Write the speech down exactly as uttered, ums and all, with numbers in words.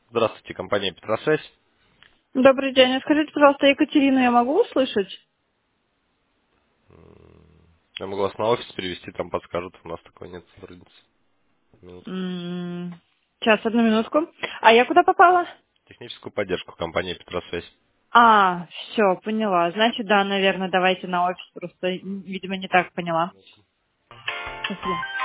Здравствуйте, компания Петросвязь. Добрый день. Скажите, пожалуйста, Екатерину я могу услышать? Я могу вас на офис перевести, там подскажут, у нас такого нет сотрудницы. Минутку. М, Сейчас, одну минутку. А я куда попала? Техническую поддержку компании Петросвязь. А, все, поняла. Значит, да, наверное, давайте на офис. Просто, м, видимо, не так поняла. Спасибо.